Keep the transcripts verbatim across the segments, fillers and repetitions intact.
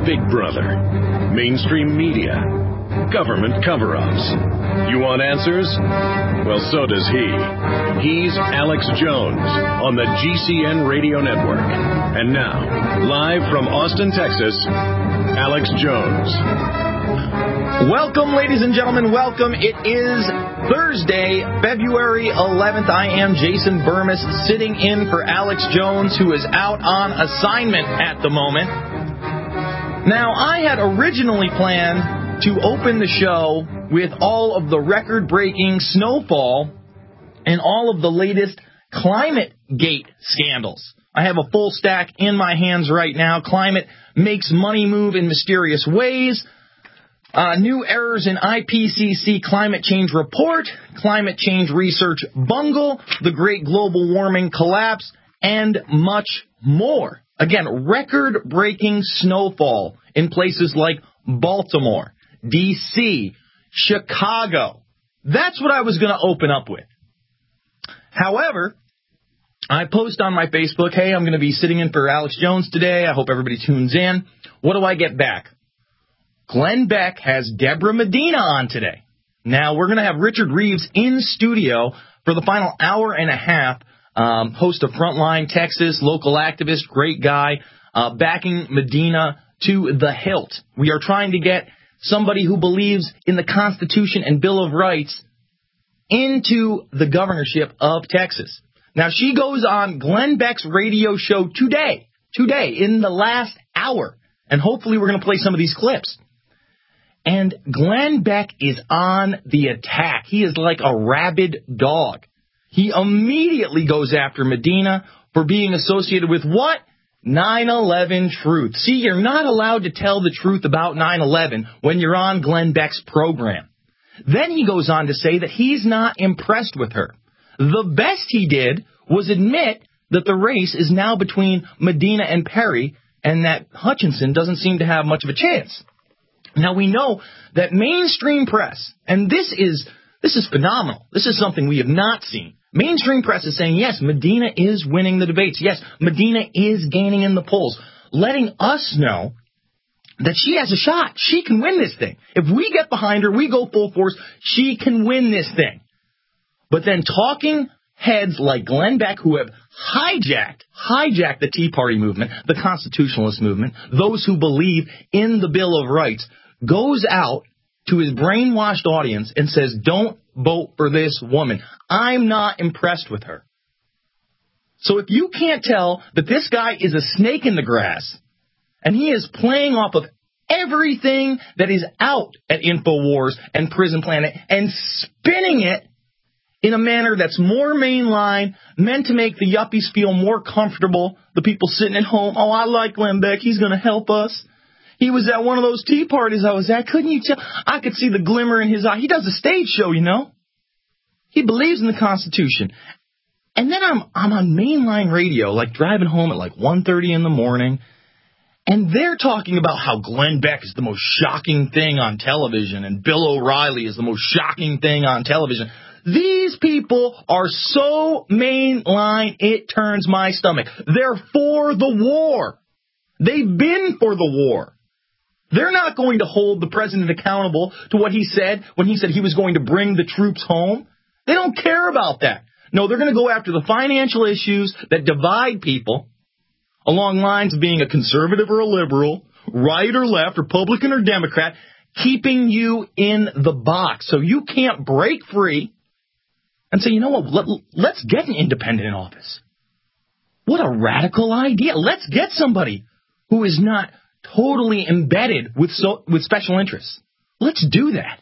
Big Brother, mainstream media, government cover-ups. You want answers? Well, so does he. He's Alex Jones on the G C N Radio Network. And now, live from Austin, Texas, Alex Jones. Welcome, ladies and gentlemen. Welcome. It is Thursday, February eleventh. I am Jason Burmis, sitting in for Alex Jones, who is out on assignment at the moment. Now, I had originally planned to open the show with all of the record-breaking snowfall and all of the latest ClimateGate scandals. I have a full stack in my hands right now. Climate makes money move in mysterious ways. Uh, new errors in I P C C climate change report, climate change research bungle, the great global warming collapse, and much more. Again, record-breaking snowfall in places like Baltimore, D C, Chicago. That's what I was going to open up with. However, I post on my Facebook, hey, I'm going to be sitting in for Alex Jones today. I hope everybody tunes in. What do I get back? Glenn Beck has Deborah Medina on today. Now, we're going to have Richard Reeves in studio for the final hour and a half, um, host of Frontline Texas, local activist, great guy, uh, backing Medina to the hilt. We are trying to get somebody who believes in the Constitution and Bill of Rights into the governorship of Texas. Now, she goes on Glenn Beck's radio show today, today, in the last hour, and hopefully we're going to play some of these clips. And Glenn Beck is on the attack. He is like a rabid dog. He immediately goes after Medina for being associated with what? nine eleven truth. See, you're not allowed to tell the truth about nine eleven when you're on Glenn Beck's program. Then he goes on to say that he's not impressed with her. The best he did was admit that the race is now between Medina and Perry, and that Hutchinson doesn't seem to have much of a chance. Now, we know that mainstream press, and this is this is phenomenal. This is something we have not seen. Mainstream press is saying, yes, Medina is winning the debates. Yes, Medina is gaining in the polls, letting us know that she has a shot. She can win this thing. If we get behind her, we go full force, she can win this thing. But then talking heads like Glenn Beck, who have hijacked, hijacked the Tea Party movement, the constitutionalist movement, those who believe in the Bill of Rights, goes out to his brainwashed audience and says, don't vote for this woman. I'm not impressed with her. So if you can't tell that this guy is a snake in the grass, and he is playing off of everything that is out at InfoWars and Prison Planet and spinning it in a manner that's more mainline, meant to make the yuppies feel more comfortable, the people sitting at home, oh, I like Glenn Beck, he's going to help us. He was at one of those tea parties I was at. Couldn't you tell? I could see the glimmer in his eye. He does a stage show, you know. He believes in the Constitution. And then I'm I'm on mainline radio, like driving home at like one thirty in the morning, and they're talking about how Glenn Beck is the most shocking thing on television and Bill O'Reilly is the most shocking thing on television. These people are so mainline, it turns my stomach. They're for the war. They've been for the war. They're not going to hold the president accountable to what he said when he said he was going to bring the troops home. They don't care about that. No, they're going to go after the financial issues that divide people along lines of being a conservative or a liberal, right or left, Republican or Democrat, keeping you in the box so you can't break free and say, you know what, let, let's get an independent in office. What a radical idea. Let's get somebody who is not totally embedded with so, with special interests. Let's do that.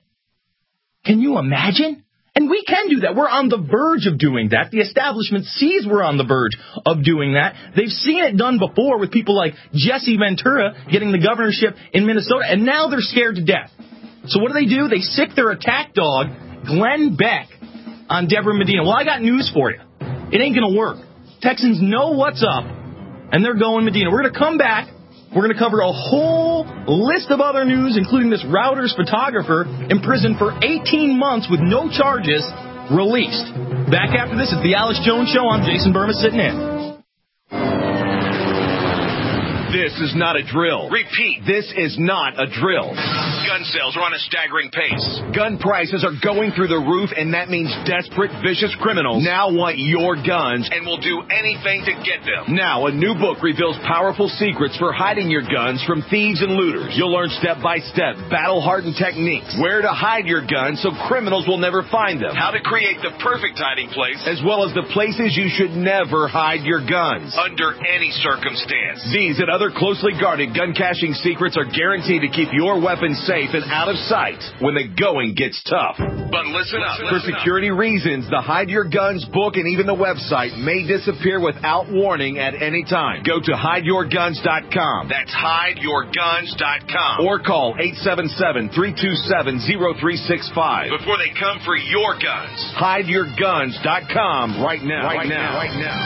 Can you imagine? And we can do that. We're on the verge of doing that. The establishment sees we're on the verge of doing that. They've seen it done before with people like Jesse Ventura getting the governorship in Minnesota, and now they're scared to death. So what do they do? They sick their attack dog, Glenn Beck, on Deborah Medina. Well, I got news for you. It ain't going to work. Texans know what's up, and they're going Medina. We're going to come back. We're going to cover a whole list of other news, including this Reuters photographer imprisoned for eighteen months with no charges, released. Back after this, it's the Alex Jones Show. I'm Jason Burmis sitting in. This is not a drill. Repeat. This is not a drill. Gun sales are on a staggering pace. Gun prices are going through the roof, and that means desperate, vicious criminals now want your guns and will do anything to get them. Now, a new book reveals powerful secrets for hiding your guns from thieves and looters. You'll learn step-by-step, battle-hardened techniques, where to hide your guns so criminals will never find them, how to create the perfect hiding place, as well as the places you should never hide your guns. Under any circumstance. These and other closely guarded gun caching secrets are guaranteed to keep your weapons safe and out of sight when the going gets tough. But listen up. For security reasons, the Hide Your Guns book and even the website may disappear without warning at any time. Go to hide your guns dot com. That's hide your guns dot com. Or call eight seven seven, three two seven, zero three six five. Before they come for your guns. hide your guns dot com right now. Right, right now. Right now.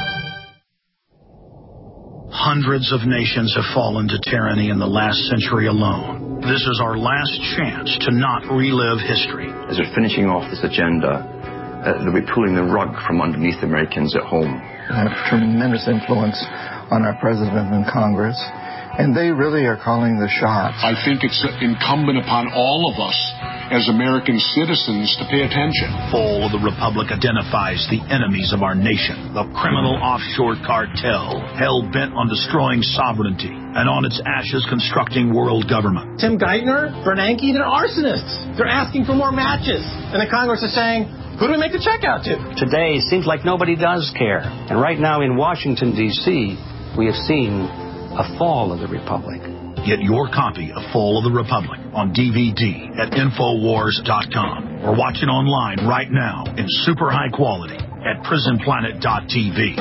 Hundreds of nations have fallen to tyranny in the last century alone. This is our last chance to not relive history. As we're finishing off this agenda, uh, they'll be pulling the rug from underneath Americans at home. I have tremendous influence on our president and Congress, and they really are calling the shots. I think it's incumbent upon all of us as American citizens to pay attention. Fall of the Republic identifies the enemies of our nation, the criminal offshore cartel, hell-bent on destroying sovereignty, and on its ashes constructing world government. Tim Geithner, Bernanke, they're arsonists. They're asking for more matches. And the Congress is saying, who do we make the check out to? Today, it seems like nobody does care. And right now in Washington, D C, we have seen a fall of the Republic. Get your copy of Fall of the Republic on D V D at Infowars dot com or watch it online right now in super high quality at Prison Planet dot T V.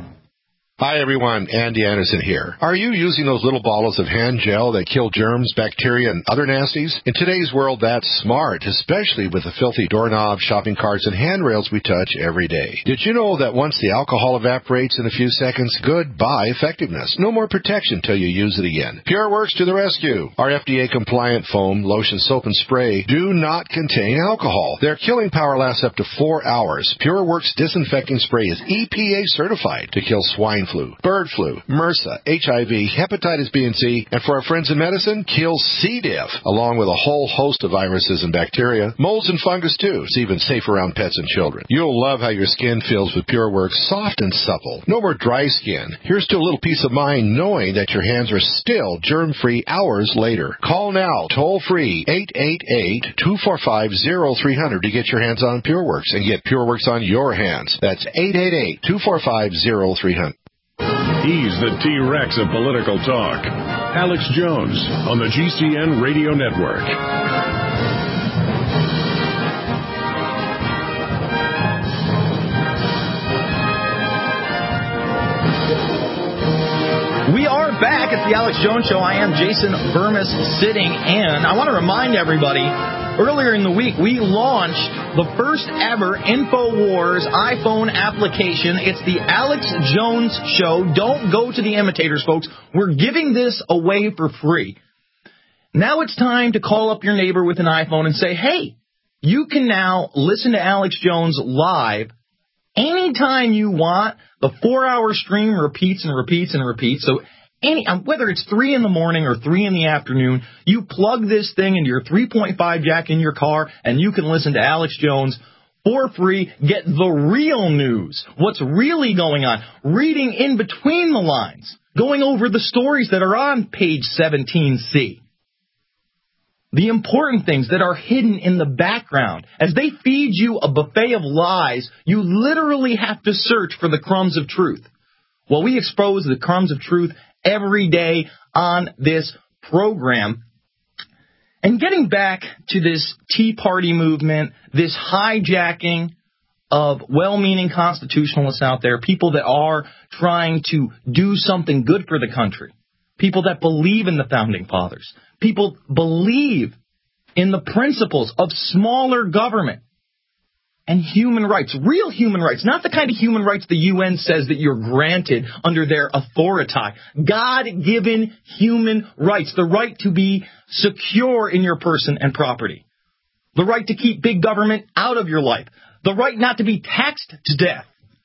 Hi everyone, Andy Anderson here. Are you using those little bottles of hand gel that kill germs, bacteria, and other nasties? In today's world, that's smart, especially with the filthy doorknobs, shopping carts, and handrails we touch every day. Did you know that once the alcohol evaporates in a few seconds, goodbye effectiveness? No more protection till you use it again. PureWorks to the rescue. Our F D A-compliant foam, lotion, soap, and spray do not contain alcohol. Their killing power lasts up to four hours. PureWorks disinfecting spray is E P A certified to kill swine flu, bird flu, MRSA, H I V, hepatitis B and C, and for our friends in medicine, kills C. diff, along with a whole host of viruses and bacteria, molds and fungus too. It's even safe around pets and children. You'll love how your skin feels with PureWorks, soft and supple. No more dry skin. Here's to a little peace of mind knowing that your hands are still germ-free hours later. Call now, toll-free, eight eight eight, two four five, zero three zero zero to get your hands on PureWorks and get PureWorks on your hands. That's eight eight eight, two four five, zero three zero zero. He's the T-Rex of political talk. Alex Jones on the G C N Radio Network. We are back at the Alex Jones Show. I am Jason Burmis sitting in. I want to remind everybody, earlier in the week, we launched the first ever InfoWars iPhone application. It's the Alex Jones Show. Don't go to the imitators, folks. We're giving this away for free. Now it's time to call up your neighbor with an iPhone and say, hey, you can now listen to Alex Jones live anytime you want. The four-hour stream repeats and repeats and repeats. So any, whether it's three in the morning or three in the afternoon, you plug this thing into your three point five jack in your car, and you can listen to Alex Jones for free. Get the real news, what's really going on, reading in between the lines, going over the stories that are on page seventeen C. The important things that are hidden in the background. As they feed you a buffet of lies, you literally have to search for the crumbs of truth. Well, we expose the crumbs of truth every day on this program. And getting back to this Tea Party movement, this hijacking of well-meaning constitutionalists out there, people that are trying to do something good for the country, people that believe in the Founding Fathers, people believe in the principles of smaller government and human rights, real human rights, not the kind of human rights the U N says that you're granted under their authority. God-given human rights, the right to be secure in your person and property, the right to keep big government out of your life, the right not to be taxed to death,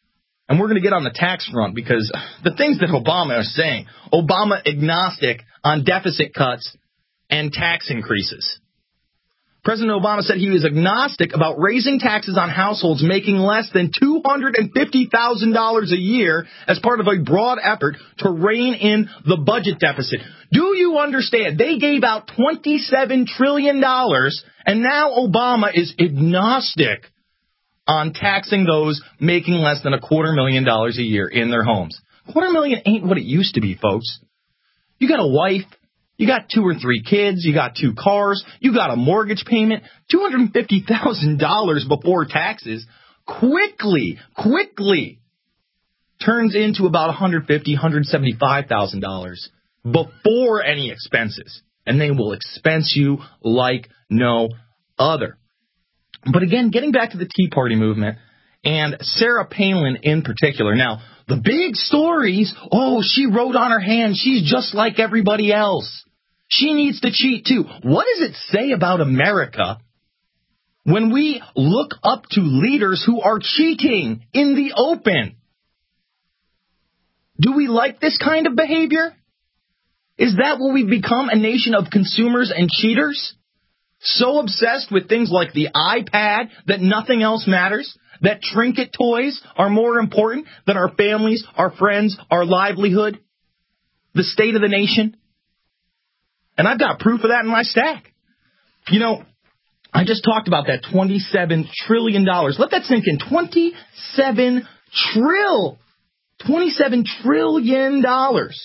And we're going to get on the tax front because the things that Obama is saying, Obama agnostic on deficit cuts and tax increases. President Obama said he was agnostic about raising taxes on households making less than two hundred fifty thousand dollars a year as part of a broad effort to rein in the budget deficit. Do you understand? They gave out twenty-seven trillion dollars, and now Obama is agnostic on taxing those making less than a quarter million dollars a year in their homes. Quarter million ain't what it used to be, folks. You got a wife. You got two or three kids, you got two cars, you got a mortgage payment, two hundred fifty thousand dollars before taxes quickly, quickly turns into about one hundred fifty thousand dollars, one hundred seventy-five thousand dollars before any expenses. And they will expense you like no other. But again, getting back to the Tea Party movement and Sarah Palin in particular. Now, the big stories, oh, she wrote on her hand, she's just like everybody else. She needs to cheat too. What does it say about America when we look up to leaders who are cheating in the open? Do we like this kind of behavior? Is that what we've become, a nation of consumers and cheaters? So obsessed with things like the iPad that nothing else matters? That trinket toys are more important than our families, our friends, our livelihood, the state of the nation? And I've got proof of that in my stack. You know, I just talked about that twenty-seven trillion dollars. Let that sink in. twenty-seven trillion. twenty-seven trillion dollars.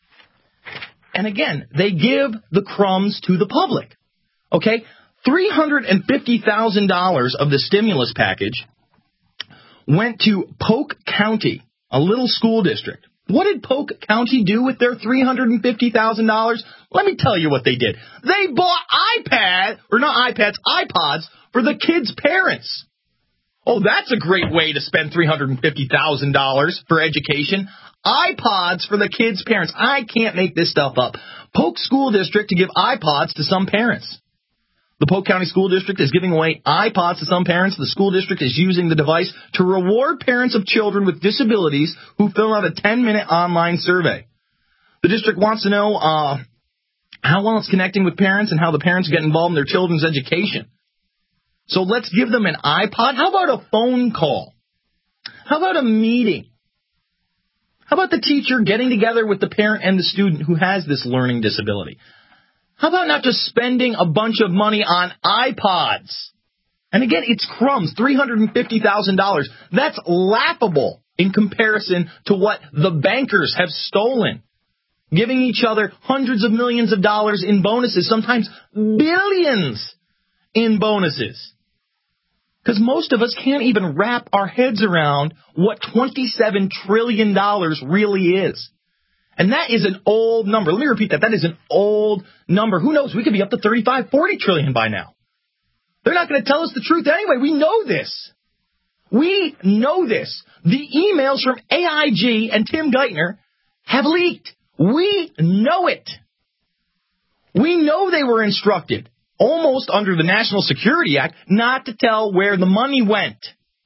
And again, they give the crumbs to the public. Okay? three hundred fifty thousand dollars of the stimulus package went to Polk County, a little school district. What did Polk County do with their three hundred fifty thousand dollars? Let me tell you what they did. They bought iPad, or not iPads, iPods for the kids' parents. Oh, that's a great way to spend three hundred fifty thousand dollars for education. iPods for the kids' parents. I can't make this stuff up. Polk School District to give iPods to some parents. The Polk County School District is giving away iPods to some parents. The school district is using the device to reward parents of children with disabilities who fill out a ten-minute online survey. The district wants to know uh, how well it's connecting with parents and how the parents get involved in their children's education. So let's give them an iPod. How about a phone call? How about a meeting? How about the teacher getting together with the parent and the student who has this learning disability? How about not just spending a bunch of money on iPods? And again, it's crumbs, three hundred fifty thousand dollars. That's laughable in comparison to what the bankers have stolen, giving each other hundreds of millions of dollars in bonuses, sometimes billions in bonuses. Because most of us can't even wrap our heads around what twenty-seven trillion dollars really is. And that is an old number. Let me repeat that. That is an old number. Who knows? We could be up to thirty-five, forty trillion by now. They're not going to tell us the truth anyway. We know this. We know this. The emails from A I G and Tim Geithner have leaked. We know it. We know they were instructed, almost under the National Security Act, not to tell where the money went.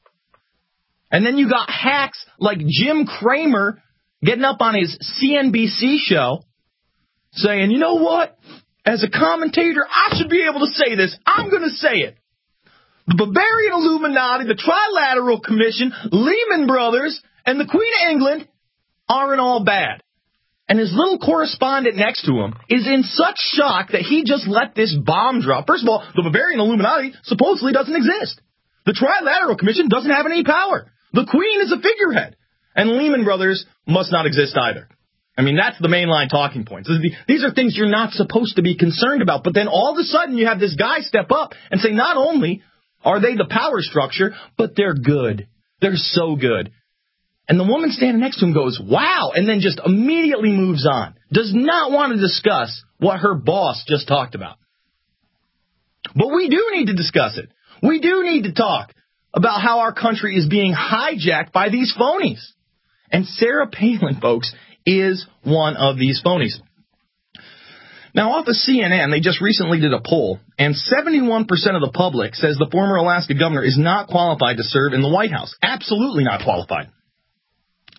And then you got hacks like Jim Cramer getting up on his C N B C show saying, you know what? As a commentator, I should be able to say this. I'm going to say it. The Bavarian Illuminati, the Trilateral Commission, Lehman Brothers, and the Queen of England aren't all bad. And his little correspondent next to him is in such shock that he just let this bomb drop. First of all, the Bavarian Illuminati supposedly doesn't exist. The Trilateral Commission doesn't have any power. The Queen is a figurehead. And Lehman Brothers must not exist either. I mean, that's the mainline talking points. These are things you're not supposed to be concerned about. But then all of a sudden you have this guy step up and say not only are they the power structure, but they're good. They're so good. And the woman standing next to him goes, wow, and then just immediately moves on. Does not want to discuss what her boss just talked about. But we do need to discuss it. We do need to talk about how our country is being hijacked by these phonies. And Sarah Palin, folks, is one of these phonies. Now, off of C N N, they just recently did a poll, and seventy-one percent of the public says the former Alaska governor is not qualified to serve in the White House. Absolutely not qualified.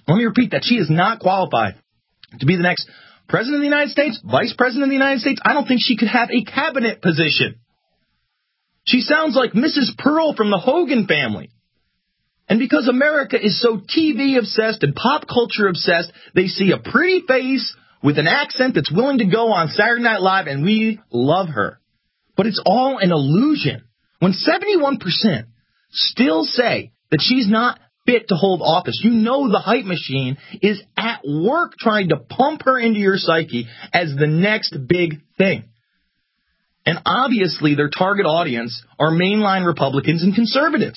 Let me repeat that. She is not qualified to be the next President of the United States, Vice President of the United States. I don't think she could have a cabinet position. She sounds like Missus Pearl from the Hogan family. And because America is so T V obsessed and pop culture obsessed, they see a pretty face with an accent that's willing to go on Saturday Night Live, and we love her. But it's all an illusion. When seventy-one percent still say that she's not fit to hold office, you know the hype machine is at work trying to pump her into your psyche as the next big thing. And obviously their target audience are mainline Republicans and conservatives.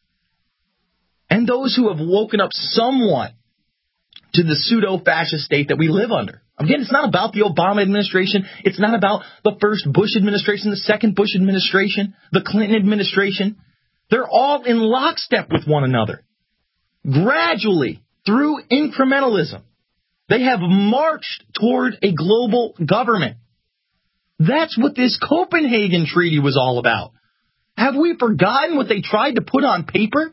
And those who have woken up somewhat to the pseudo-fascist state that we live under. Again, it's not about the Obama administration. It's not about the first Bush administration, the second Bush administration, the Clinton administration. They're all in lockstep with one another. Gradually, through incrementalism, they have marched toward a global government. That's what this Copenhagen Treaty was all about. Have we forgotten what they tried to put on paper?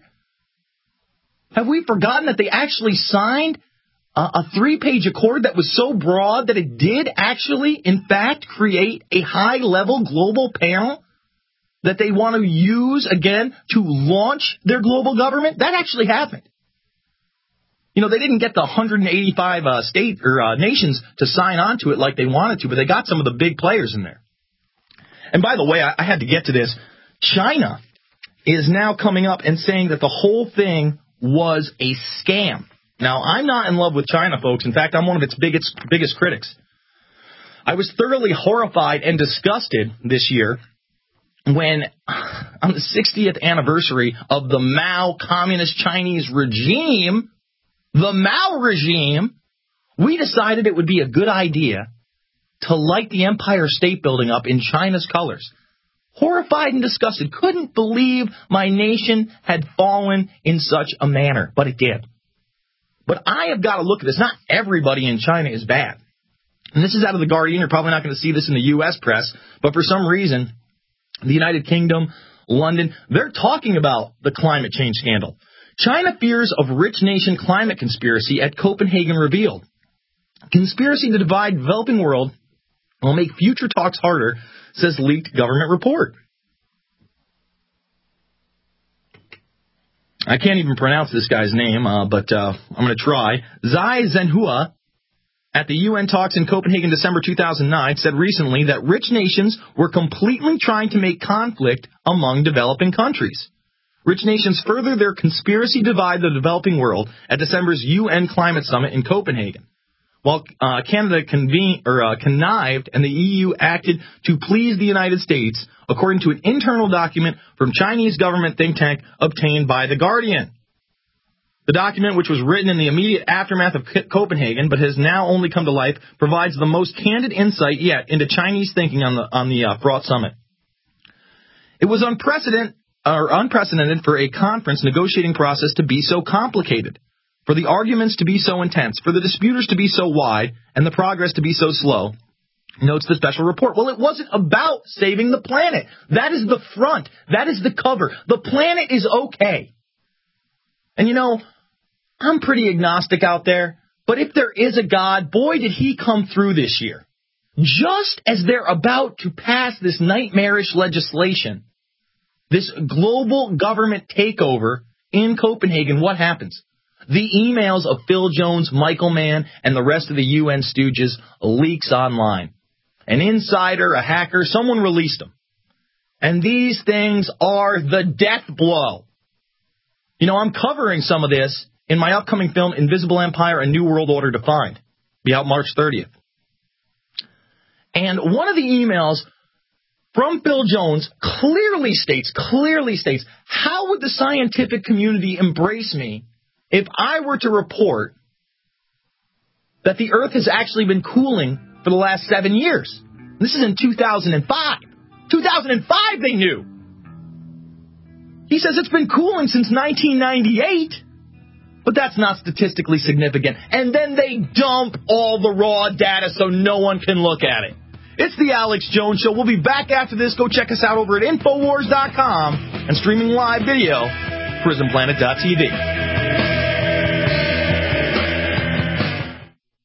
Have we forgotten that they actually signed a, a three-page accord that was so broad that it did actually, in fact, create a high-level global panel that they want to use, again, to launch their global government? That actually happened. You know, they didn't get the one hundred eighty-five uh, state or uh, nations to sign on to it like they wanted to, but they got some of the big players in there. And by the way, I, I had to get to this. China is now coming up and saying that the whole thing was a scam. Now, I'm not in love with China, folks. In fact, I'm one of its biggest biggest critics. I was thoroughly horrified and disgusted this year when, on the sixtieth anniversary of the Mao Communist Chinese regime, the Mao regime, we decided it would be a good idea to light the Empire State Building up in China's colors. Horrified and disgusted. Couldn't believe my nation had fallen in such a manner, but it did. But I have got to look at this. Not everybody in China is bad. And this is out of The Guardian. You're probably not going to see this in the U S press, but for some reason, the United Kingdom, London, they're talking about the climate change scandal. China fears of rich nation climate conspiracy at Copenhagen revealed. Conspiracy to divide developing world will make future talks harder, says leaked government report. I can't even pronounce this guy's name, uh, but uh, I'm going to try. Zai Zhenhua, at the U N talks in Copenhagen December two thousand nine, said recently that rich nations were completely trying to make conflict among developing countries. Rich nations further their conspiracy to divide the developing world at December's U N Climate Summit in Copenhagen. While uh, Canada convened, or, uh, connived and the E U acted to please the United States, according to an internal document from Chinese government think tank obtained by The Guardian. The document, which was written in the immediate aftermath of Copenhagen but has now only come to life, provides the most candid insight yet into Chinese thinking on the on the uh, fraught summit. It was unprecedented, or unprecedented for a conference negotiating process to be so complicated, for the arguments to be so intense, for the disputers to be so wide, and the progress to be so slow, notes the special report. Well, it wasn't about saving the planet. That is the front. That is the cover. The planet is okay. And you know, I'm pretty agnostic out there, but if there is a God, boy, did he come through this year. Just as they're about to pass this nightmarish legislation, this global government takeover in Copenhagen, what happens? The emails of Phil Jones, Michael Mann, and the rest of the U N stooges leaks online. An insider, a hacker, someone released them. And these things are the death blow. You know, I'm covering some of this in my upcoming film, Invisible Empire, A New World Order Defined. Be out March thirtieth. And one of the emails from Phil Jones clearly states, clearly states, how would the scientific community embrace me if I were to report that the Earth has actually been cooling for the last seven years? This is in two thousand five. two thousand five they knew. He says it's been cooling since nineteen ninety-eight, but that's not statistically significant. And then they dump all the raw data so no one can look at it. It's the Alex Jones Show. We'll be back after this. Go check us out over at Infowars dot com and streaming live video, Prison Planet dot T V.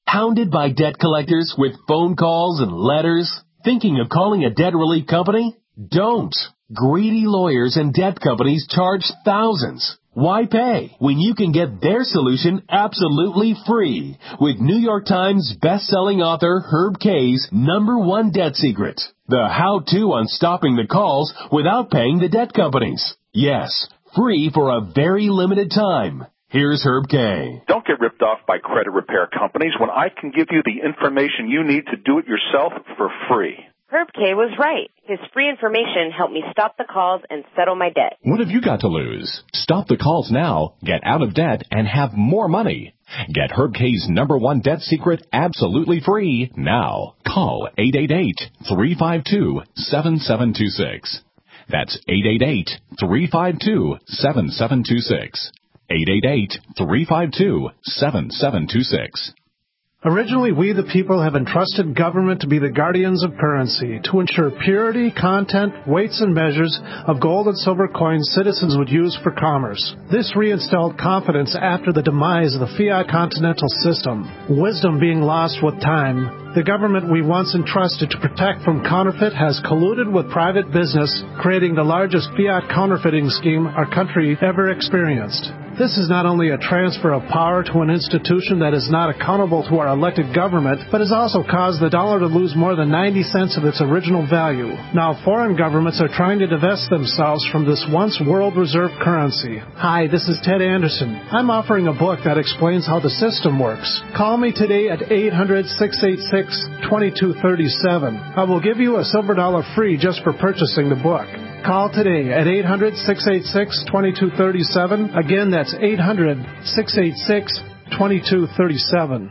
Hounded by debt collectors with phone calls and letters? Thinking of calling a debt relief company? Don't. Greedy lawyers and debt companies charge thousands. Why pay when you can get their solution absolutely free with New York Times best-selling author Herb Kay's number one debt secret, the how-to on stopping the calls without paying the debt companies. Yes, free for a very limited time. Here's Herb Kay. Don't get ripped off by credit repair companies when I can give you the information you need to do it yourself for free. Herb Kay was right. His free information helped me stop the calls and settle my debt. What have you got to lose? Stop the calls now, get out of debt, and have more money. Get Herb Kay's number one debt secret absolutely free now. Call eight eight eight, three five two, seven seven two six. That's eight eight eight, three five two, seven seven two six. eight eight eight, three five two, seven seven two six. Originally, we the people have entrusted government to be the guardians of currency, to ensure purity, content, weights, and measures of gold and silver coins citizens would use for commerce. This reinstalled confidence after the demise of the fiat continental system, wisdom being lost with time. The government we once entrusted to protect from counterfeit has colluded with private business, creating the largest fiat counterfeiting scheme our country ever experienced. This is not only a transfer of power to an institution that is not accountable to our elected government, but has also caused the dollar to lose more than ninety cents of its original value. Now foreign governments are trying to divest themselves from this once world reserve currency. Hi, this is Ted Anderson. I'm offering a book that explains how the system works. Call me today at eight hundred, six eight six, two two three seven. I will give you a silver dollar free just for purchasing the book. Call today at eight hundred, six eight six, two two three seven. Again, that's eight hundred, six eight six, two two three seven.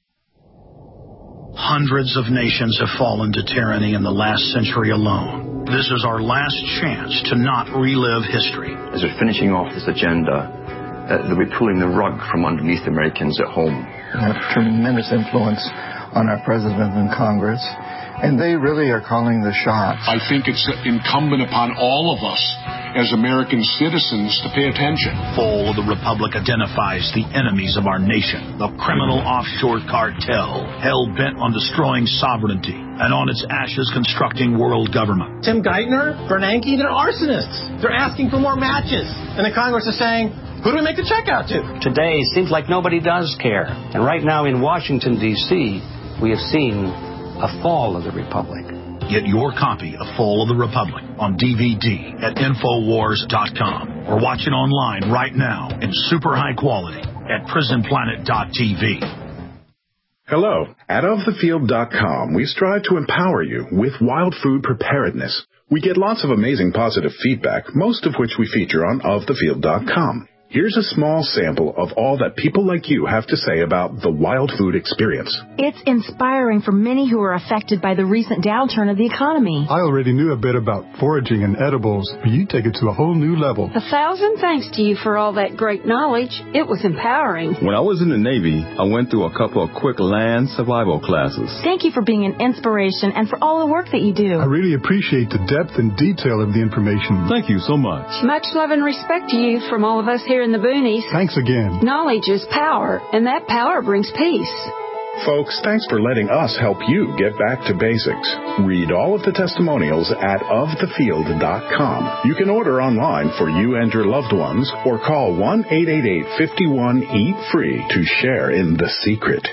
Hundreds of nations have fallen to tyranny in the last century alone. This is our last chance to not relive history. As we're finishing off this agenda, uh, they'll be pulling the rug from underneath Americans at home. They have tremendous influence on our president and Congress, and they really are calling the shots. I think it's incumbent upon all of us as American citizens to pay attention. Fall of the Republic identifies the enemies of our nation, the criminal offshore cartel, hell-bent on destroying sovereignty, and on its ashes constructing world government. Tim Geithner, Bernanke, they're arsonists. They're asking for more matches. And the Congress is saying, who do we make the check out to? Today, it seems like nobody does care. And right now in Washington, D C, we have seen a fall of the Republic. Get your copy of Fall of the Republic on D V D at Infowars dot com or watch it online right now in super high quality at Prison Planet dot T V. Hello. At Of The Field dot com, we strive to empower you with wild food preparedness. We get lots of amazing positive feedback, most of which we feature on Of The Field dot com. Here's a small sample of all that people like you have to say about the wild food experience. It's inspiring for many who are affected by the recent downturn of the economy. I already knew a bit about foraging and edibles, but you take it to a whole new level. A thousand thanks to you for all that great knowledge. It was empowering. When I was in the Navy, I went through a couple of quick land survival classes. Thank you for being an inspiration and for all the work that you do. I really appreciate the depth and detail of the information. Thank you so much. Much love and respect to you from all of us here in the boonies. Thanks again. Knowledge is power, and that power brings peace. Folks, thanks for letting us help you get back to basics. Read all of the testimonials at Of The Field dot com. You can order online for you and your loved ones or call one eight eight eight, five one, eat free to share in the secret.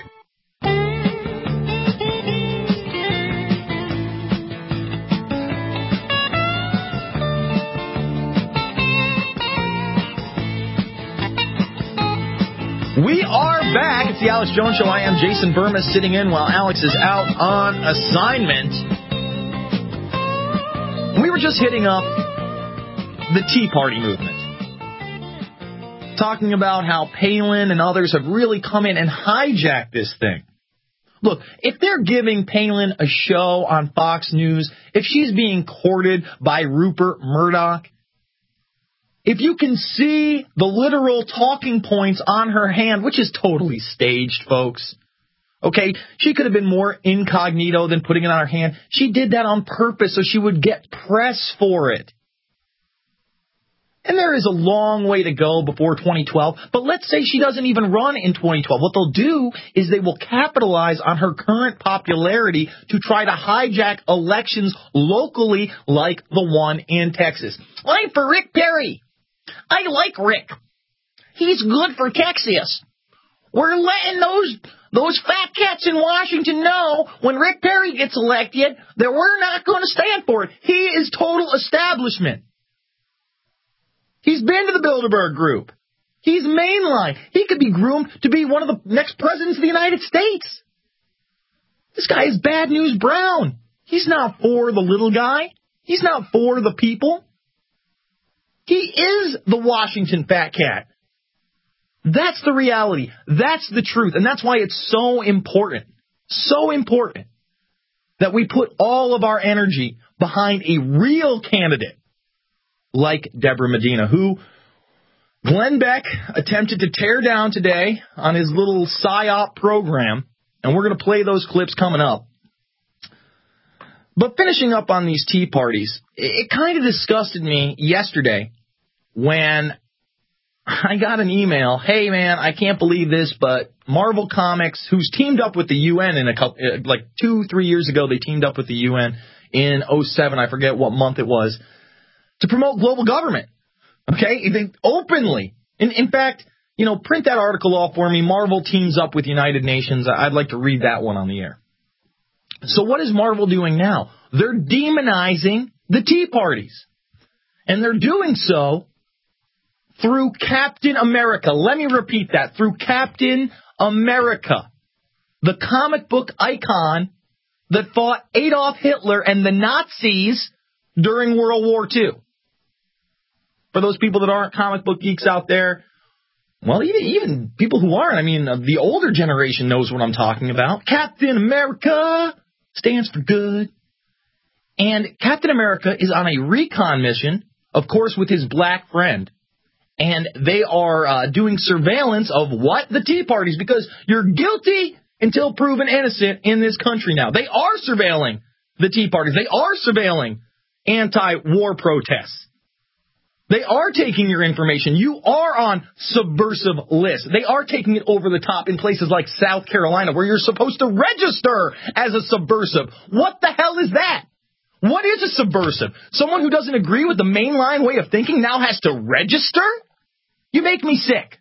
We are back. It's the Alex Jones Show. I am Jason Burmis sitting in while Alex is out on assignment. We were just hitting up the Tea Party movement, talking about how Palin and others have really come in and hijacked this thing. Look, if they're giving Palin a show on Fox News, if she's being courted by Rupert Murdoch, if you can see the literal talking points on her hand, which is totally staged, folks. Okay, she could have been more incognito than putting it on her hand. She did that on purpose so she would get press for it. And there is a long way to go before twenty twelve, but let's say she doesn't even run in twenty twelve. What they'll do is they will capitalize on her current popularity to try to hijack elections locally like the one in Texas. I'm for Rick Perry. I like Rick. He's good for Texas. We're letting those those fat cats in Washington know when Rick Perry gets elected that we're not going to stand for it. He is total establishment. He's been to the Bilderberg Group. He's mainline. He could be groomed to be one of the next presidents of the United States. This guy is Bad News Brown. He's not for the little guy. He's not for the people. He is the Washington fat cat. That's the reality. That's the truth. And that's why it's so important, so important that we put all of our energy behind a real candidate like Deborah Medina, who Glenn Beck attempted to tear down today on his little PSYOP program, and we're going to play those clips coming up. But finishing up on these Tea Parties, it kind of disgusted me yesterday when I got an email, hey, man, I can't believe this, but Marvel Comics, who's teamed up with the U N in a couple, like two, three years ago, they teamed up with the U N in oh seven, I forget what month it was, to promote global government, okay? They openly. In, in fact, you know, print that article off for me. Marvel teams up with United Nations. I'd like to read that one on the air. So what is Marvel doing now? They're demonizing the Tea Parties. And they're doing so through Captain America. Let me repeat that. Through Captain America, the comic book icon that fought Adolf Hitler and the Nazis during World War Two. For those people that aren't comic book geeks out there, well, even, even people who aren't, I mean, the older generation knows what I'm talking about. Captain America stands for good. And Captain America is on a recon mission, of course, with his black friend. And they are uh, doing surveillance of what? The Tea Parties, because you're guilty until proven innocent in this country now. They are surveilling the Tea Parties. They are surveilling anti-war protests. They are taking your information. You are on subversive lists. They are taking it over the top in places like South Carolina, where you're supposed to register as a subversive. What the hell is that? What is a subversive? Someone who doesn't agree with the mainline way of thinking now has to register? You make me sick.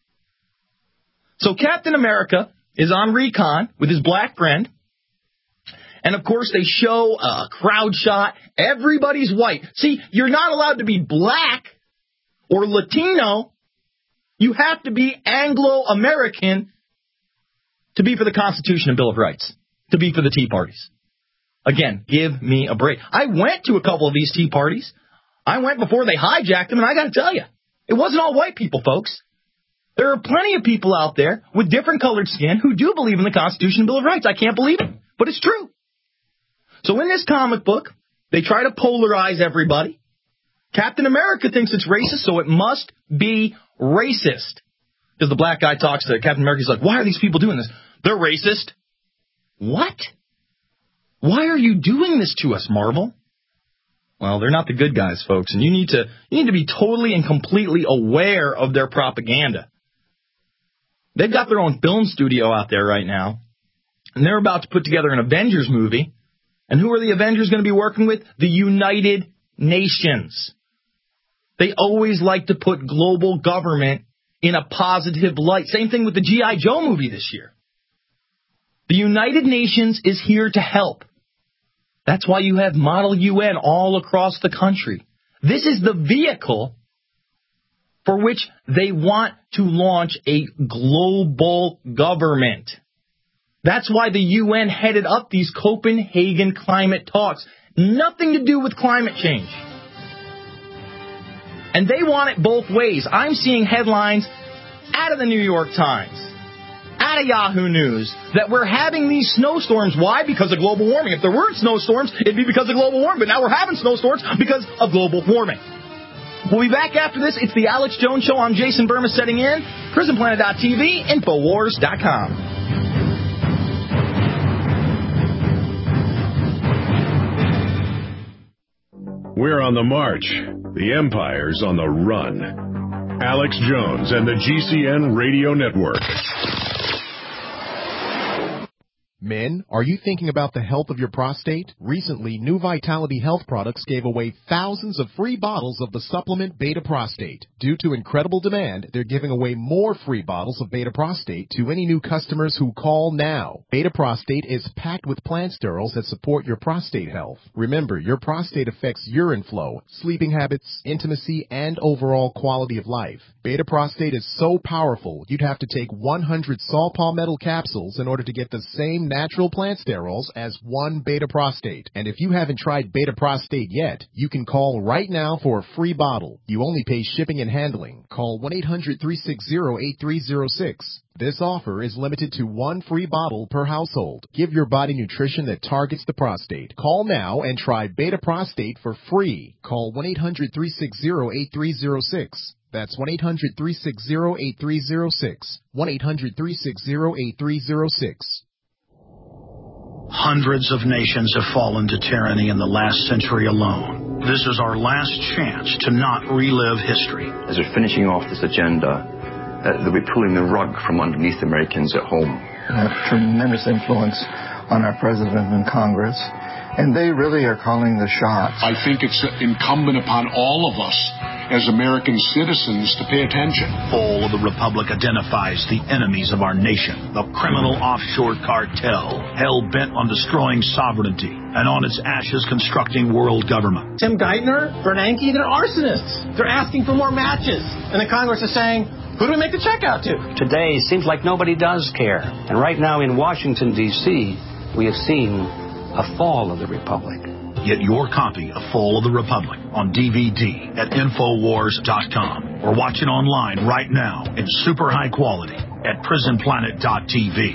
So Captain America is on recon with his black friend. And, of course, they show a crowd shot. Everybody's white. See, you're not allowed to be black or Latino. You have to be Anglo-American to be for the Constitution and Bill of Rights, to be for the Tea Parties. Again, give me a break. I went to a couple of these Tea Parties. I went before they hijacked them, and I got to tell you, it wasn't all white people, folks. There are plenty of people out there with different colored skin who do believe in the Constitution and Bill of Rights. I can't believe it, but it's true. So in this comic book, they try to polarize everybody. Captain America thinks it's racist, so it must be racist. Because the black guy talks to Captain America, he's like, why are these people doing this? They're racist. What? Why are you doing this to us, Marvel? Well, they're not the good guys, folks, and you need to you need to be totally and completely aware of their propaganda. They've got their own film studio out there right now, and they're about to put together an Avengers movie. And who are the Avengers going to be working with? The United Nations. They always like to put global government in a positive light. Same thing with the G I. Joe movie this year. The United Nations is here to help. That's why you have Model U N all across the country. This is the vehicle for which they want to launch a global government. That's why the U N headed up these Copenhagen climate talks. Nothing to do with climate change. And they want it both ways. I'm seeing headlines out of the New York Times, out of Yahoo News, that we're having these snowstorms. Why? Because of global warming. If there weren't snowstorms, it'd be because of global warming. But now we're having snowstorms because of global warming. We'll be back after this. It's the Alex Jones Show. I'm Jason Burma setting in. prison planet dot t v, infowars dot com. We're on the march, The empire's on the run. Alex Jones and the G C N Radio Network. Men, are you thinking about the health of your prostate? Recently, New Vitality Health Products gave away thousands of free bottles of the supplement Beta Prostate. Due to incredible demand, they're giving away more free bottles of Beta Prostate to any new customers who call now. Beta Prostate is packed with plant sterols that support your prostate health. Remember, your prostate affects urine flow, sleeping habits, intimacy, and overall quality of life. Beta Prostate is so powerful, you'd have to take one hundred saw palmetto capsules in order to get the same natural plant sterols as one Beta Prostate. And if you haven't tried Beta Prostate yet, you can call right now for a free bottle. You only pay shipping and handling. Call one eight hundred, three six zero, eight three zero six. This offer is limited to one free bottle per household. Give your body nutrition that targets the prostate. Call now and try Beta Prostate for free. Call one eight hundred, three six zero, eight three zero six. That's one eight hundred, three six zero, eight three zero six. one eight hundred, three six zero, eight three zero six. Hundreds of nations have fallen to tyranny in the last century alone. This is our last chance to not relive history. As we're finishing off this agenda, uh, they'll be pulling the rug from underneath Americans at home. They have tremendous influence on our president and Congress, and they really are calling the shots. I think it's incumbent upon all of us as American citizens to pay attention. Fall of the Republic identifies the enemies of our nation, the criminal offshore cartel, hell-bent on destroying sovereignty, and on its ashes constructing world government. Tim Geithner, Bernanke, they're arsonists. They're asking for more matches. And the Congress is saying, who do we make the check out to? Today, it seems like nobody does care. And right now in Washington, D C, we have seen a fall of the Republic. Get your copy of Fall of the Republic on D V D at Infowars dot com or watch it online right now in super high quality at Prison Planet dot T V.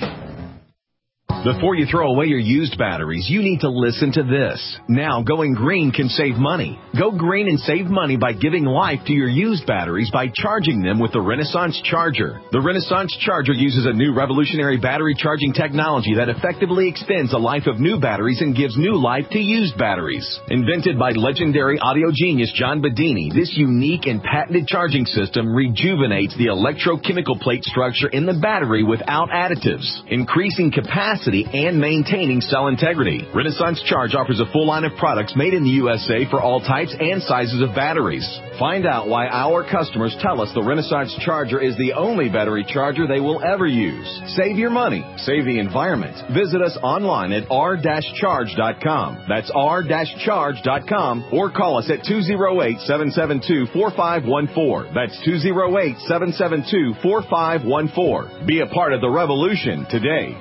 Before you throw away your used batteries, you need to listen to this. Now, going green can save money. Go green and save money by giving life to your used batteries by charging them with the Renaissance Charger. The Renaissance Charger uses a new revolutionary battery charging technology that effectively extends the life of new batteries and gives new life to used batteries. Invented by legendary audio genius John Bedini, this unique and patented charging system rejuvenates the electrochemical plate structure in the battery without additives, increasing capacity and maintaining cell integrity. Renaissance Charge offers a full line of products made in the U S A for all types and sizes of batteries. Find out why our customers tell us the Renaissance Charger is the only battery charger they will ever use. Save your money. Save the environment. Visit us online at r dash charge dot com. That's r dash charge dot com or call us at two oh eight, seven seven two, four five one four. That's two oh eight, seven seven two, four five one four. Be a part of the revolution today.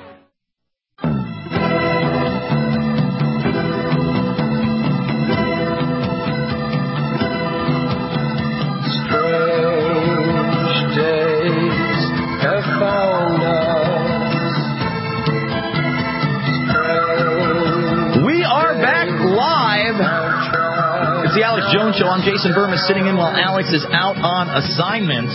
The Alex Jones Show. I'm Jason Burmis sitting in while Alex is out on assignment.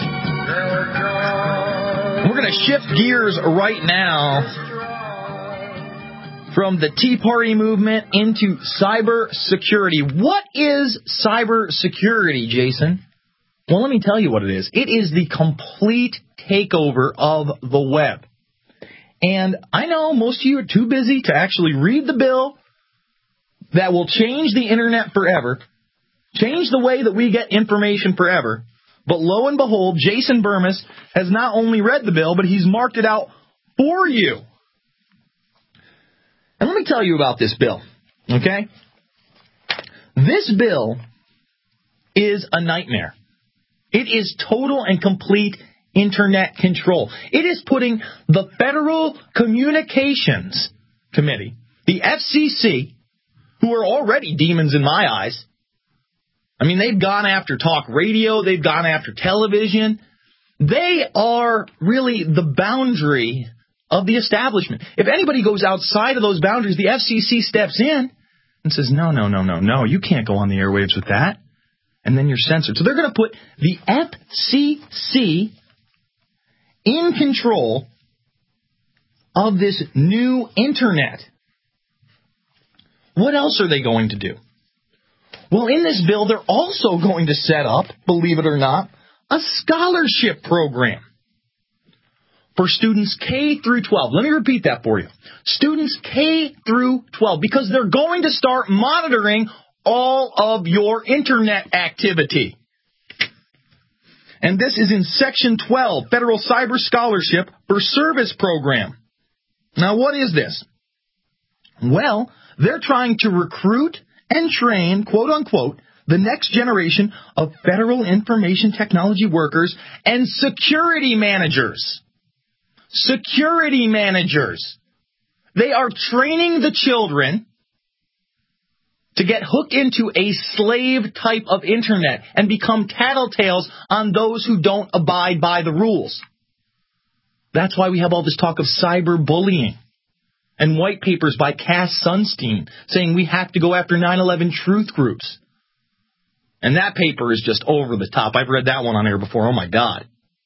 We're going to shift gears right now from the Tea Party movement into cyber security. What is cyber security, Jason? Well, let me tell you what it is. It is the complete takeover of the web. And I know most of you are too busy to actually read the bill that will change the internet forever. Change the way that we get information forever. But lo and behold, Jason Burmis has not only read the bill, but he's marked it out for you. And let me tell you about this bill, okay? This bill is a nightmare. It is total and complete internet control. It is putting the Federal Communications Committee, the F C C, who are already demons in my eyes. I mean, they've gone after talk radio. They've gone after television. They are really the boundary of the establishment. If anybody goes outside of those boundaries, the F C C steps in and says, no, no, no, no, no, you can't go on the airwaves with that. And then you're censored. So they're going to put the F C C in control of this new internet. What else are they going to do? Well, in this bill, they're also going to set up, believe it or not, a scholarship program for students K through twelve. Let me repeat that for you. Students K through twelve, because they're going to start monitoring all of your internet activity. And this is in Section twelve, Federal Cyber Scholarship for Service Program. Now, what is this? Well, they're trying to recruit and train, quote unquote, the next generation of federal information technology workers and security managers. Security managers. They are training the children to get hooked into a slave type of internet and become tattletales on those who don't abide by the rules. That's why we have all this talk of cyberbullying and white papers by Cass Sunstein saying we have to go after nine eleven truth groups. And that paper is just over the top. I've read that one on air before. Oh, my God.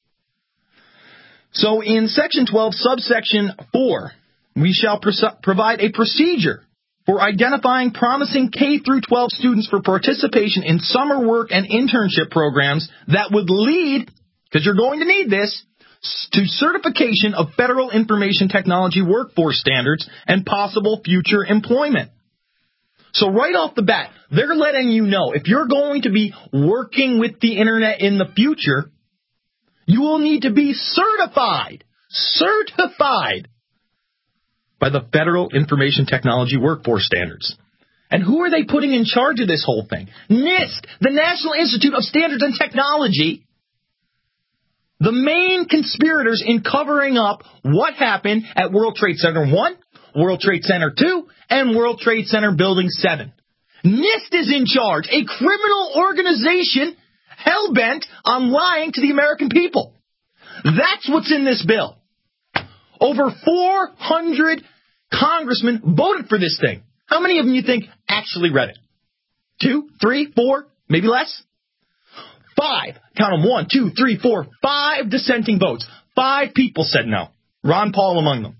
So in Section twelve, subsection four, we shall pres- provide a procedure for identifying promising K through twelve students for participation in summer work and internship programs that would lead, because you're going to need this, to certification of federal information technology workforce standards and possible future employment. So right off the bat, they're letting you know if you're going to be working with the internet in the future, you will need to be certified, certified by the Federal Information Technology Workforce Standards. And who are they putting in charge of this whole thing? NIST, the National Institute of Standards and Technology, the main conspirators in covering up what happened at World Trade Center one, World Trade Center two, and World Trade Center Building seven. NIST is in charge, a criminal organization hell-bent on lying to the American people. That's what's in this bill. Over four hundred congressmen voted for this thing. How many of them you think actually read it? Two, three, four, maybe less? Five. Count them. One, two, three, four, five dissenting votes. Five people said no. Ron Paul among them.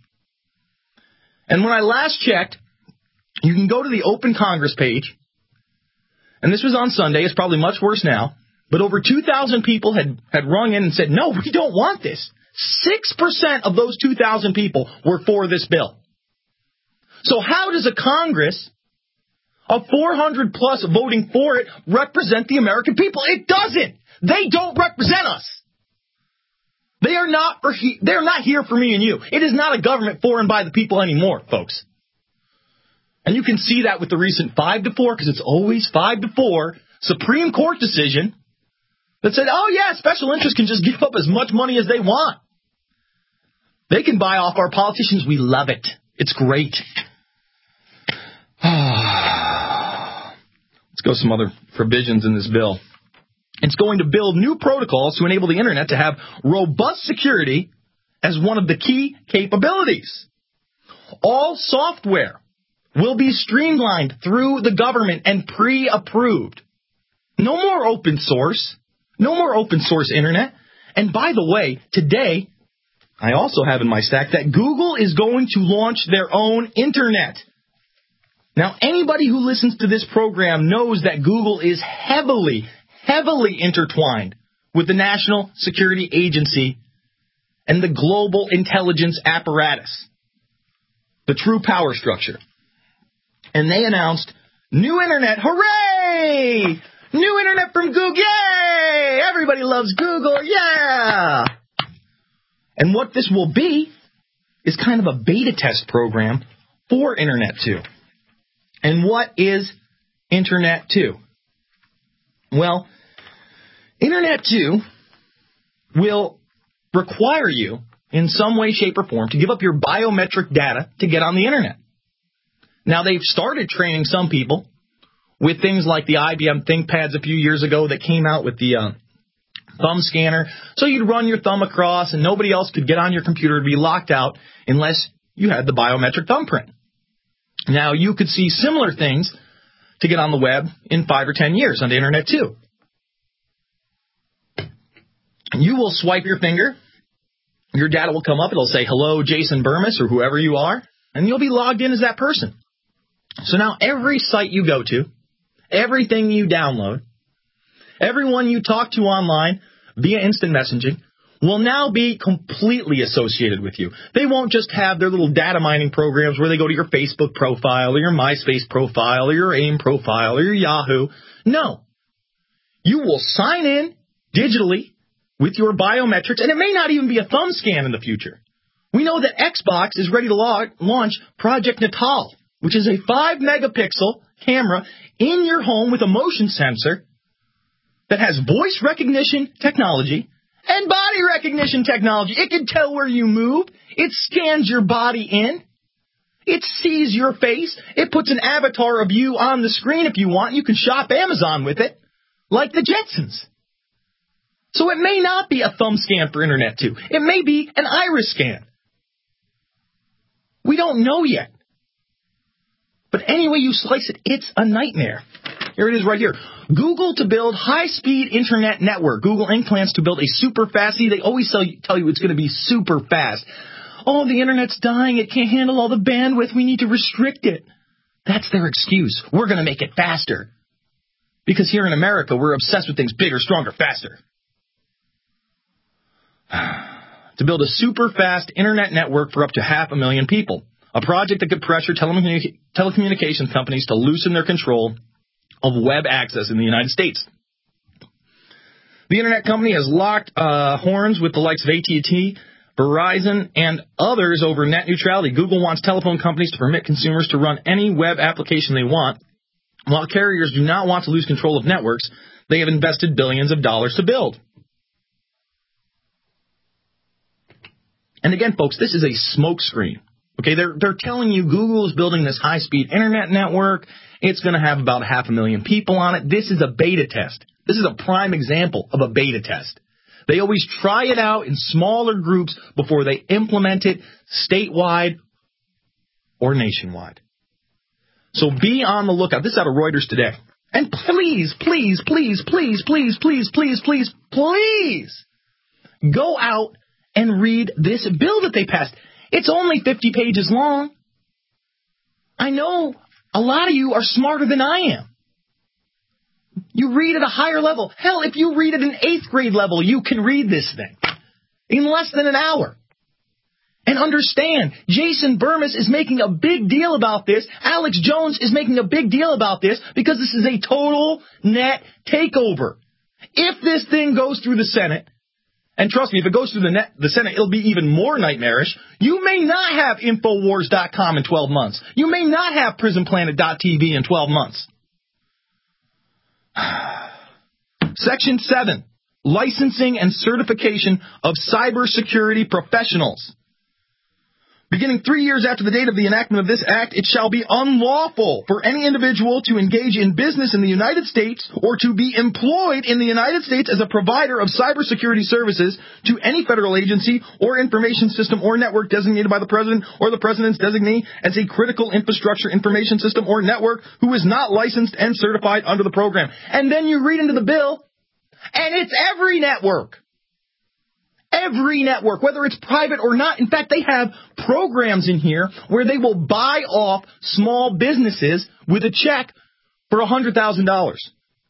And when I last checked, you can go to the Open Congress page, and this was on Sunday. It's probably much worse now. But over two thousand people had, had rung in and said, no, we don't want this. six percent of those two thousand people were for this bill. So how does a Congress of four hundred plus voting for it represent the American people? It doesn't. They don't represent us. They are not for he- they're not here for me and you. It is not a government for and by the people anymore, folks. And you can see that with the recent five to four, because it's always five to four, Supreme Court decision that said, oh, yeah, special interests can just give up as much money as they want. They can buy off our politicians. We love it. It's great. Let's go some other provisions in this bill. It's going to build new protocols to enable the Internet to have robust security as one of the key capabilities. All software will be streamlined through the government and pre-approved. No more open source. No more open source Internet. And by the way, today, I also have in my stack that Google is going to launch their own Internet. Now, anybody who listens to this program knows that Google is heavily, heavily intertwined with the National Security Agency and the global intelligence apparatus, the true power structure. And they announced new Internet. Hooray! New Internet from Google. Yay! Everybody loves Google. Yeah! And what this will be is kind of a beta test program for Internet two. And what is Internet two? Well, Internet two will require you in some way, shape, or form to give up your biometric data to get on the Internet. Now, they've started training some people with things like the I B M ThinkPads a few years ago that came out with the uh, thumb scanner. So you'd run your thumb across and nobody else could get on your computer to be locked out unless you had the biometric thumbprint. Now, you could see similar things to get on the web in five or ten years on the Internet too. You will swipe your finger. Your data will come up. It'll say, hello, Jason Burmis, or whoever you are, and you'll be logged in as that person. So now every site you go to, everything you download, everyone you talk to online via instant messaging will now be completely associated with you. They won't just have their little data mining programs where they go to your Facebook profile or your MySpace profile or your AIM profile or your Yahoo. No. You will sign in digitally with your biometrics, and it may not even be a thumb scan in the future. We know that Xbox is ready to log, launch Project Natal, which is a five megapixel camera in your home with a motion sensor that has voice recognition technology and body recognition technology. It can tell where you move. It scans your body in. It sees your face. It puts an avatar of you on the screen if you want. You can shop Amazon with it, like the Jetsons. So it may not be a thumb scan for Internet two. It may be an iris scan. We don't know yet. But any way you slice it, it's a nightmare. Here it is right here. Google to build high-speed internet network. Google Incorporated plans to build a super fast. See, they always tell you, tell you it's going to be super fast. Oh, the internet's dying. It can't handle all the bandwidth. We need to restrict it. That's their excuse. We're going to make it faster. Because here in America, we're obsessed with things bigger, stronger, faster. To build a super fast internet network for up to half a million people. A project that could pressure telecommunic- telecommunications companies to loosen their control of web access in the United States. The internet company has locked uh, horns with the likes of A T and T, Verizon, and others over net neutrality. Google wants telephone companies to permit consumers to run any web application they want. While carriers do not want to lose control of networks, they have invested billions of dollars to build. And again, folks, this is a smokescreen. Okay, they're they're telling you Google is building this high-speed internet network. It's going to have about half a million people on it. This is a beta test. This is a prime example of a beta test. They always try it out in smaller groups before they implement it statewide or nationwide. So be on the lookout. This is out of Reuters today. And please, please, please, please, please, please, please, please, please go out and read this bill that they passed. It's only fifty pages long. I know a lot of you are smarter than I am. You read at a higher level. Hell, if you read at an eighth grade level, you can read this thing in less than an hour. And understand, Jason Bermas is making a big deal about this. Alex Jones is making a big deal about this because this is a total net takeover. If this thing goes through the Senate, and trust me, if it goes through the, net, the Senate, it'll be even more nightmarish. You may not have Infowars dot com in twelve months. You may not have Prison Planet dot T V in twelve months. Section seven, licensing and certification of cybersecurity professionals. Beginning three years after the date of the enactment of this act, it shall be unlawful for any individual to engage in business in the United States or to be employed in the United States as a provider of cybersecurity services to any federal agency or information system or network designated by the President or the President's designee as a critical infrastructure information system or network who is not licensed and certified under the program. And then you read into the bill, and it's every network. Every network, whether it's private or not. In fact, they have programs in here where they will buy off small businesses with a check for one hundred thousand dollars.